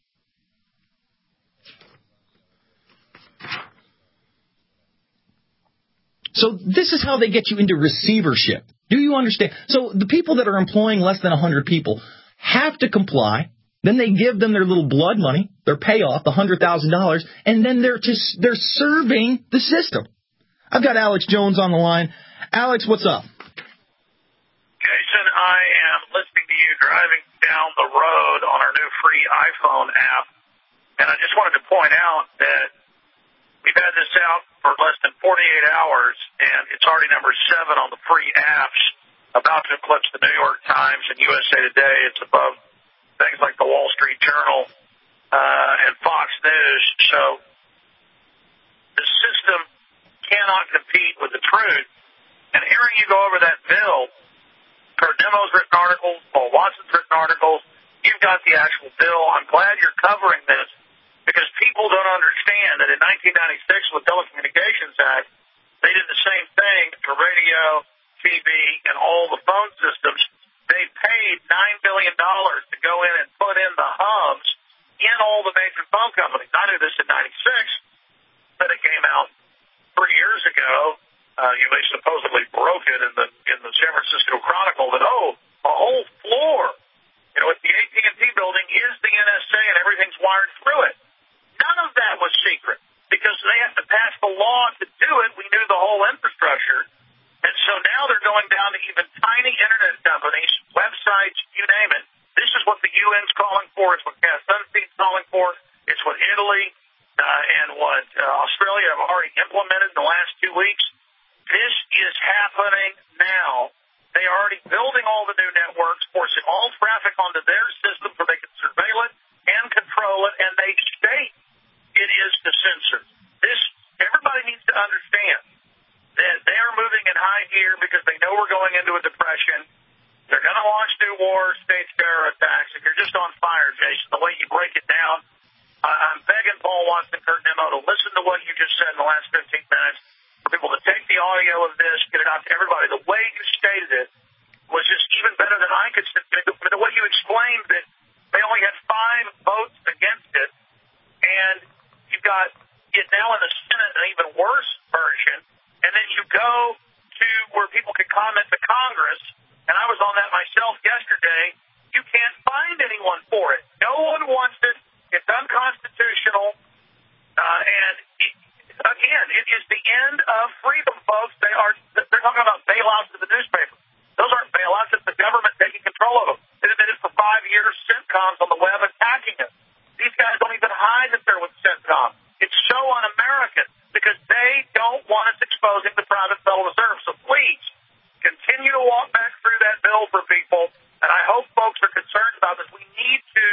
So this is how they get you into receivership. Do you understand? So the people that are employing less than one hundred people have to comply. Then they give them their little blood money, their payoff, the one hundred thousand dollars, and then they're just, they're serving the system. I've got Alex Jones on the line. Alex, what's up? Jason, I am listening to you driving down the road on our new free iPhone app, and I just wanted to point out that we've had this out for less than forty-eight hours, and it's already number seven on the free apps, about to eclipse the New York Times and U S A Today. It's above things like the Wall Street Journal uh, and Fox News. So the system cannot compete with the truth. And hearing you go over that bill, Kurt Nemo's written articles, Paul Watson's written articles, you've got the actual bill. I'm glad you're covering this because people don't understand that in nineteen ninety-six with the Telecommunications Act, they did the same thing for radio, T V, and all the phone systems. They paid nine billion dollars to go in and put in the H U internet companies, websites, you name it. This is what the U N's calling for. It's what Cass Sunstein's calling for. It's what Italy uh, and what uh, Australia have already implemented in the last two weeks. This is happening now. They are already building all the new networks, forcing all traffic onto their system so they can surveil it and control it, and they state it is to censor. This, everybody needs to understand that they are moving in high gear because they know we're going into a depression. They're going to launch new wars, stage terror attacks, and you're just on fire, Jason, the way you break it down. I'm begging Paul Watson, Kurt Nimmo, to listen to what you just said in the last fifteen minutes, for people to take the audio of this, get it out to everybody. The way you stated it was just even better than I could. The way you explained that they only had five votes against it, and you've got it now in the Senate, an even worse version, and then you go to where people can comment to Congress, and I was on that myself yesterday. You can't find anyone for it. No one wants it. It's unconstitutional. Uh, and it, again, it is the end of freedom, folks. They are, they're talking about bailouts to the newspaper. Those aren't bailouts. It's the government taking control of them. They did it for five years, CENTCOM's on the web attacking us. These guys don't even hide that they're with CENTCOM. It's so un-American because they don't want us exposing the private Federal Reserve. So please, continue to walk back through that bill for people, and I hope folks are concerned about this. We need to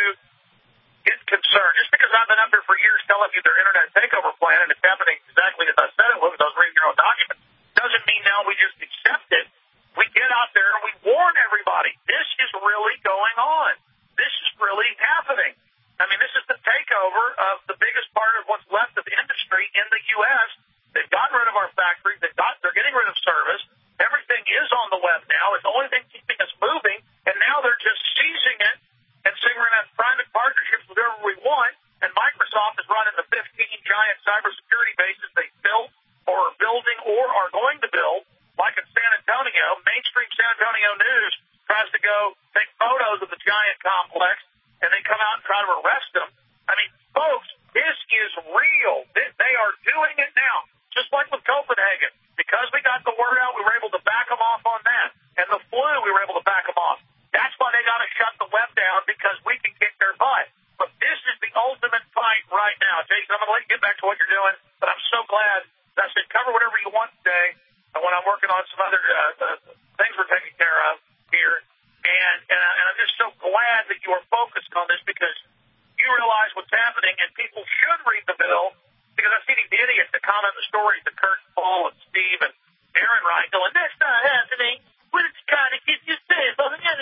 get concerned. Just because I've been up there for years telling you their internet takeover plan, and it's happening exactly as I said it was, I was reading your own document, doesn't mean now we just accept it. We get out there and we warn everybody. This is really going on. This is really happening. I mean, this is the takeover of the biggest part of what's left of industry in the U S. They've gotten rid of our factories. They've got, they're getting rid of service. Everything is on the web now. It's the only thing keeping us moving, and now they're just seizing it and saying we're going to have private partnerships with whoever we want, and Microsoft is running the fifteen giant cybersecurity bases they built or are building or are going to build, like in San Antonio. Mainstream San Antonio news tries to go take photos of the giant complex, and they come out and try to arrest them. I mean, folks, this is real. They are doing it now, just like with Copenhagen. Because we got the word out, we were able to back them off on that. And the flu, we were able to back them off. That's why they got to shut the web down, because we can kick their butt. But this is the ultimate fight right now. Jason, I'm going to let you get back to what you're doing, but I'm so glad that I said cover whatever you want today. And when I'm working on some other uh, uh, things we're taking care of here. And, and, I, and I'm just so glad that you are focused on this, because you realize what's happening, and people should read the bill. Because I see these idiots that comment the stories that Kurt, Paul, and Steve, and Aaron write, going, that's not happening. What is trying to get you safe?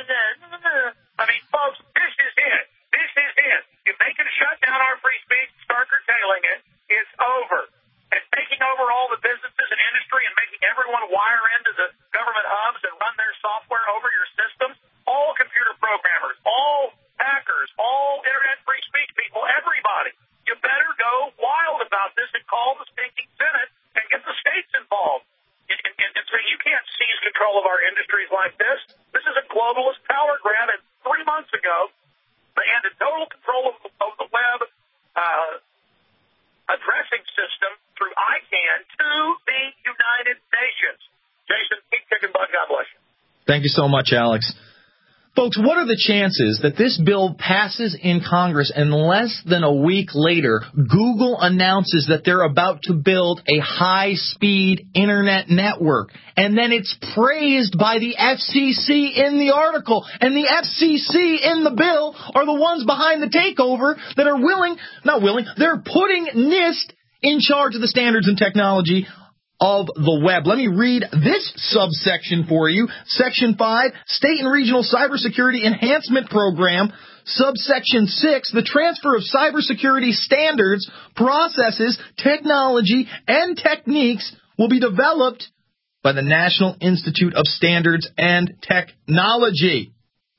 I mean, folks, this is it. This is it. If they can shut down our free speech, start curtailing it, it's over. And taking over all the businesses and industry and making everyone wire into the government hubs and run their software over your systems, all computer programmers, all hackers, all internet free speech people, everybody. You better go wild about this and call the stinking Senate and get the states involved. And, and, and so you can't seize control of our industries like this. This is a globalist power grab, and three months ago, they handed total control of, of the web uh, addressing system through I CANN to the United Nations. Jason, keep kicking butt. God bless you. Thank you so much, Alex. Folks, what are the chances that this bill passes in Congress and less than a week later, Google announces that they're about to build a high-speed internet network, and then it's praised by the F C C in the article, and the F C C in the bill are the ones behind the takeover that are willing, not willing, they're putting NIST in charge of the standards and technology of the web. Let me read this subsection for you. Section five, State and Regional Cybersecurity Enhancement Program. Subsection six, the transfer of cybersecurity standards, processes, technology, and techniques will be developed by the National Institute of Standards and Technology.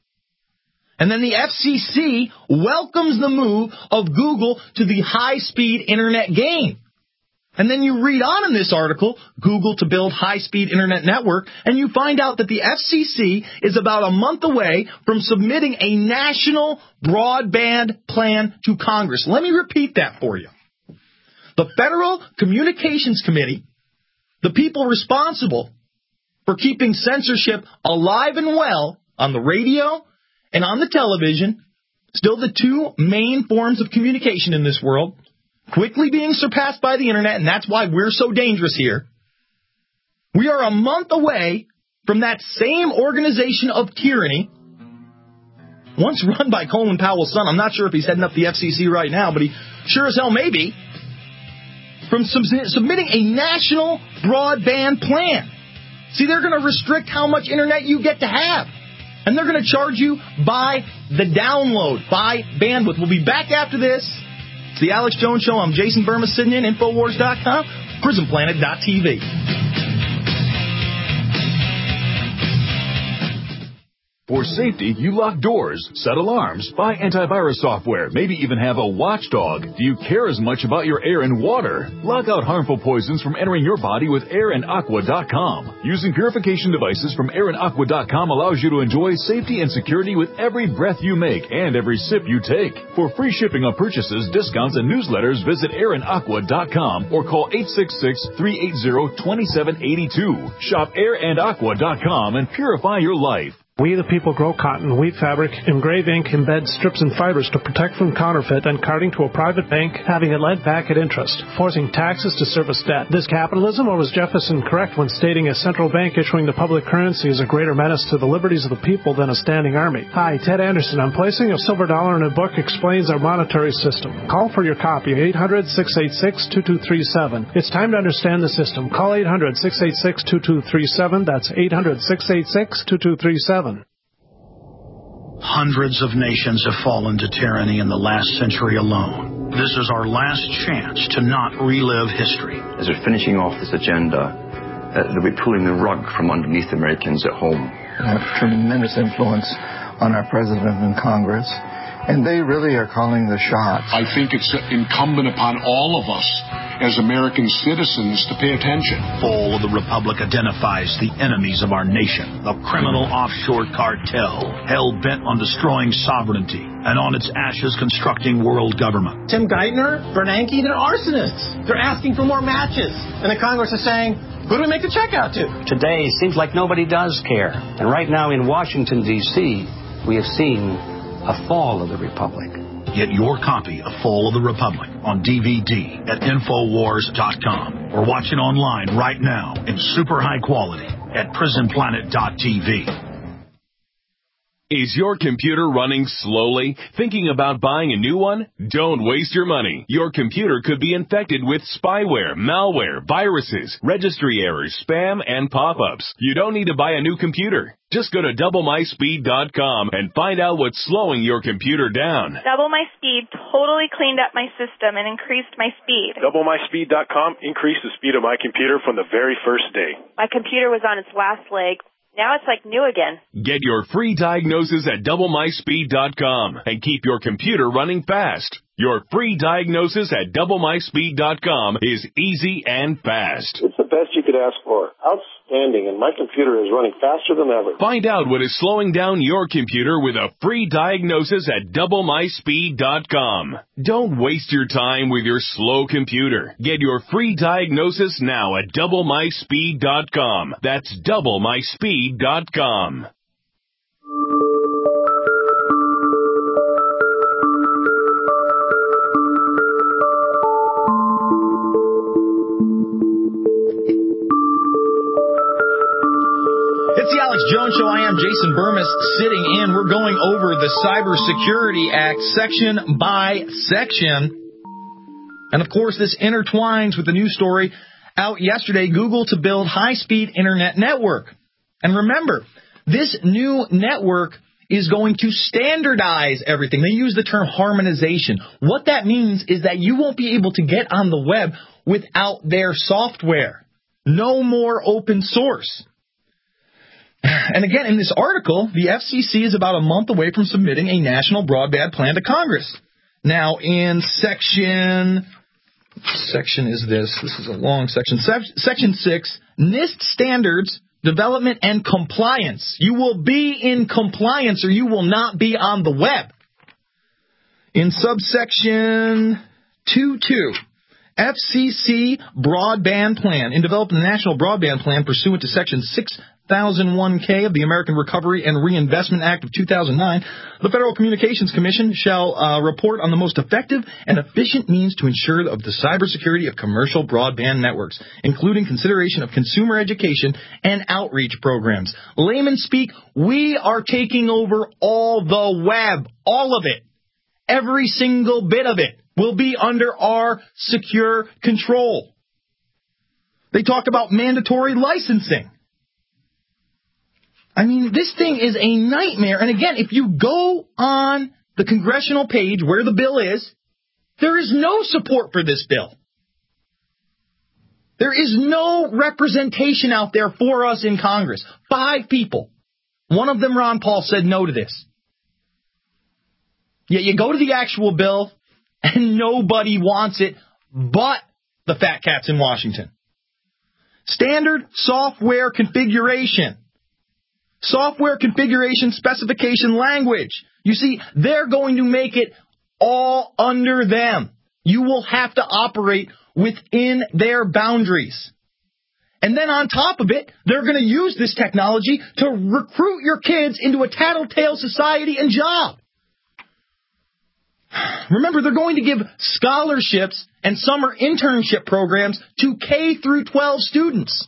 And then the F C C welcomes the move of Google to the high-speed internet game. And then you read on in this article, Google to build high-speed internet network, and you find out that the F C C is about a month away from submitting a national broadband plan to Congress. Let me repeat that for you. The Federal Communications Committee, the people responsible for keeping censorship alive and well on the radio and on the television, still the two main forms of communication in this world, quickly being surpassed by the internet, and that's why we're so dangerous here. We are a month away from that same organization of tyranny, once run by Colin Powell's son. I'm not sure if he's heading up the F C C right now, but he sure as hell may be, from sub- submitting a national broadband plan. See, they're going to restrict how much internet you get to have. And they're going to charge you by the download, by bandwidth. We'll be back after this. It's the Alex Jones Show. I'm Jason Burma, sitting in, Infowars dot com, Prison Planet dot T V. For safety, you lock doors, set alarms, buy antivirus software, maybe even have a watchdog. Do you care as much about your air and water? Lock out harmful poisons from entering your body with air and aqua dot com. Using purification devices from air and aqua dot com allows you to enjoy safety and security with every breath you make and every sip you take. For free shipping on purchases, discounts, and newsletters, visit air and aqua dot com or call eight six six, three eight zero, two seven eight two. Shop air and aqua dot com and purify your life. We the people grow cotton, weave fabric, engrave ink, embed strips and fibers to protect from counterfeit and carting to a private bank, having it lent back at interest, forcing taxes to service debt. This capitalism, or was Jefferson correct when stating a central bank issuing the public currency is a greater menace to the liberties of the people than a standing army? Hi, Ted Anderson. I'm placing a silver dollar in a book explains our monetary system. Call for your copy, eight hundred, six eight six, two two three seven. It's time to understand the system. Call eight hundred, six eight six, two two three seven. That's eight hundred, six eight six, two two three seven. Hundreds of nations have fallen to tyranny in the last century alone. This is our last chance to not relive history. As we're finishing off this agenda, uh, they'll be pulling the rug from underneath Americans at home. They have tremendous influence on our president and Congress, and they really are calling the shots. I think it's incumbent upon all of us as American citizens to pay attention. Fall of the Republic identifies the enemies of our nation, the criminal offshore cartel, hell-bent on destroying sovereignty, and on its ashes constructing world government. Tim Geithner, Bernanke, they're arsonists. They're asking for more matches. And the Congress is saying, who do we make the check out to? Today, it seems like nobody does care. And right now in Washington, D C, we have seen a fall of the Republic. Get your copy of Fall of the Republic on D V D at Infowars dot com or watch it online right now in super high quality at Prison Planet dot T V. Is your computer running slowly? Thinking about buying a new one? Don't waste your money. Your computer could be infected with spyware, malware, viruses, registry errors, spam, and pop-ups. You don't need to buy a new computer. Just go to double my speed dot com and find out what's slowing your computer down. Double My Speed totally cleaned up my system and increased my speed. double my speed dot com increased the speed of my computer from the very first day. My computer was on its last leg. Now it's like new again. Get your free diagnosis at double my speed dot com and keep your computer running fast. Your free diagnosis at double my speed dot com is easy and fast. It's the best you could ask for. Outstanding, and my computer is running faster than ever. Find out what is slowing down your computer with a free diagnosis at double my speed dot com. Don't waste your time with your slow computer. Get your free diagnosis now at double my speed dot com. That's double my speed dot com. It's the Alex Jones Show. I am Jason Burmis sitting in. We're going over the Cybersecurity Act section by section. And, of course, this intertwines with the news story out yesterday, Google to build high-speed internet network. And remember, this new network is going to standardize everything. They use the term harmonization. What that means is that you won't be able to get on the web without their software. No more open source. And again, in this article, the F C C is about a month away from submitting a national broadband plan to Congress. Now, in section, section is this, this is a long section, Se- section six, NIST standards, development and compliance. You will be in compliance or you will not be on the web. In subsection two two, F C C broadband plan. In developing the National Broadband Plan pursuant to Section six thousand one K of the American Recovery and Reinvestment Act of two thousand nine, the Federal Communications Commission shall uh, report on the most effective and efficient means to ensure of the cybersecurity of commercial broadband networks, including consideration of consumer education and outreach programs. Layman speak, we are taking over all the web, all of it. Every single bit of it will be under our secure control. They talk about mandatory licensing. I mean, this thing is a nightmare. And again, if you go on the congressional page where the bill is, there is no support for this bill. There is no representation out there for us in Congress. Five people. One of them, Ron Paul, said no to this. Yet you go to the actual bill, and nobody wants it but the fat cats in Washington. Standard software configuration. Software configuration specification language. You see, they're going to make it all under them. You will have to operate within their boundaries. And then on top of it, they're going to use this technology to recruit your kids into a tattletale society and job. Remember, they're going to give scholarships and summer internship programs to K through twelve students.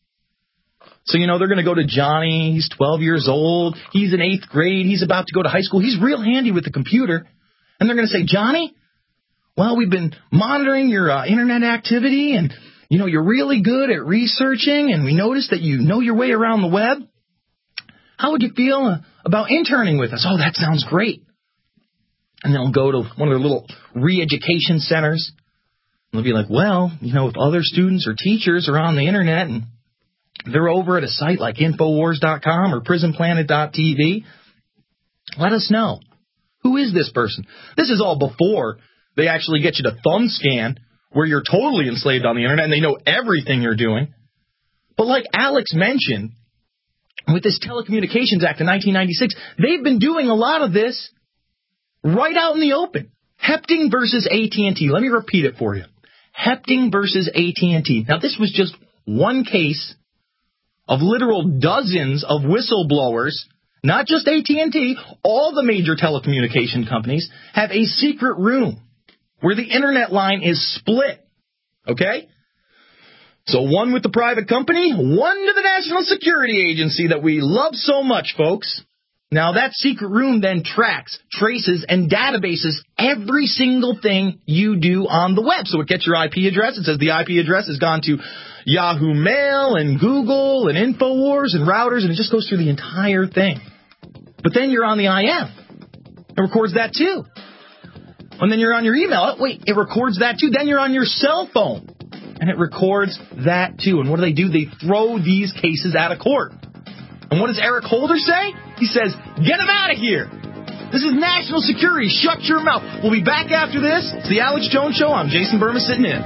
So, you know, they're going to go to Johnny. He's twelve years old. He's in eighth grade. He's about to go to high school. He's real handy with the computer. And they're going to say, Johnny, well, we've been monitoring your uh, internet activity, and, you know, you're really good at researching, and we noticed that you know your way around the web. How would you feel uh, about interning with us? Oh, that sounds great. And they'll go to one of their little re-education centers. And they'll be like, well, you know, if other students or teachers are on the internet and they're over at a site like Infowars dot com or Prison Planet dot T V, let us know. Who is this person? This is all before they actually get you to thumb scan where you're totally enslaved on the internet and they know everything you're doing. But like Alex mentioned, with this Telecommunications Act of nineteen ninety-six, they've been doing a lot of this right out in the open. Hepting versus A T and T. Let me repeat it for you. Hepting versus A T and T. Now, this was just one case of literal dozens of whistleblowers, not just A T and T, all the major telecommunication companies have a secret room where the internet line is split. Okay? So one with the private company, one to the National Security Agency that we love so much, folks. Now, that secret room then tracks, traces, and databases every single thing you do on the web. So it gets your I P address. It says the I P address has gone to Yahoo Mail and Google and Infowars and routers, and it just goes through the entire thing. But then you're on the I M. It records that too. And then you're on your email. Oh, wait, it records that too. Then you're on your cell phone. And it records that too. And what do they do? They throw these cases out of court. And what does Eric Holder say? He says, get him out of here. This is national security. Shut your mouth. We'll be back after this. It's the Alex Jones Show. I'm Jason Burma sitting in.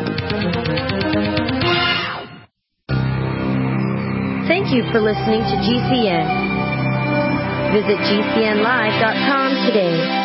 Thank you for listening to G C N. Visit G C N live dot com today.